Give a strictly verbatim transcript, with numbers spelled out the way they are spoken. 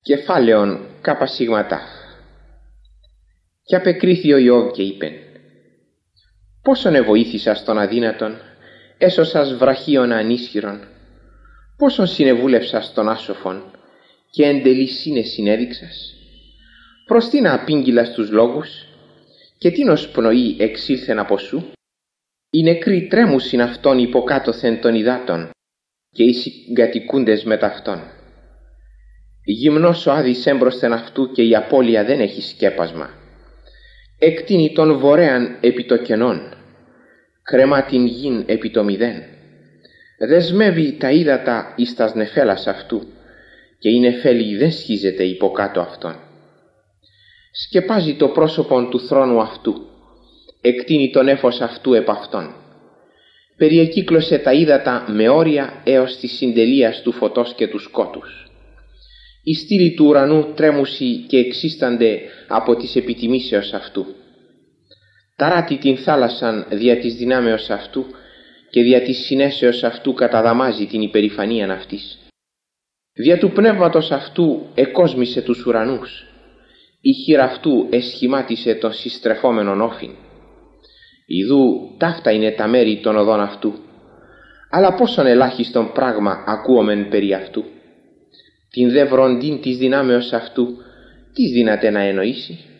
Κεφάλαιον καπασίγματα. Και απεκρίθη ο Ιώβ και είπεν: πόσον εβοήθησα στον αδύνατον, έσωσας βραχίων ανίσχυρον, πόσον συνεβούλευσας στον άσοφον, και εντελή σύνεσιν έδειξας. Προς τι να απήγγειλας τους λόγους, και τίνος πνοή εξήλθεν από σου. Οι νεκροί τρέμουσιν αυτόν υποκάτωθεν των υδάτων, και οι συγκατοικούντες μετ' αυτόν. Γυμνός ο άδης έμπροσθεν αυτού, και η απώλεια δεν έχει σκέπασμα. Εκτείνει τον βορέαν επί το κενόν, κρεμά την γην επί το μηδέν. Δεσμεύει τα ύδατα εις τας νεφέλας αυτού, και η νεφέλη δεν σχίζεται υποκάτω αυτόν. Σκεπάζει το πρόσωπον του θρόνου αυτού, εκτείνει τον έφος αυτού επ' αυτόν. Περιεκύκλωσε τα ύδατα με όρια έως της συντελείας του φωτός και του σκότους. Οι στήλοι του ουρανού τρέμουσι και εξίστανται από της επιτιμήσεως αυτού. Ταράτει την θάλασσαν δια της δυνάμεως αυτού, και δια της συνέσεως αυτού καταδαμάζει την υπερηφανίαν αυτής. Δια του πνεύματος αυτού εκόσμησε τους ουρανούς, η χείρα αυτού εσχημάτισε τον συστρεφόμενον όφιν. Ιδού ταύτα είναι τα μέρη των οδών αυτού, αλλά πόσον ελάχιστον πράγμα ακούομεν περί αυτού. Την δε βροντίν της δυνάμεως αυτού, τι δύναται να εννοήσει;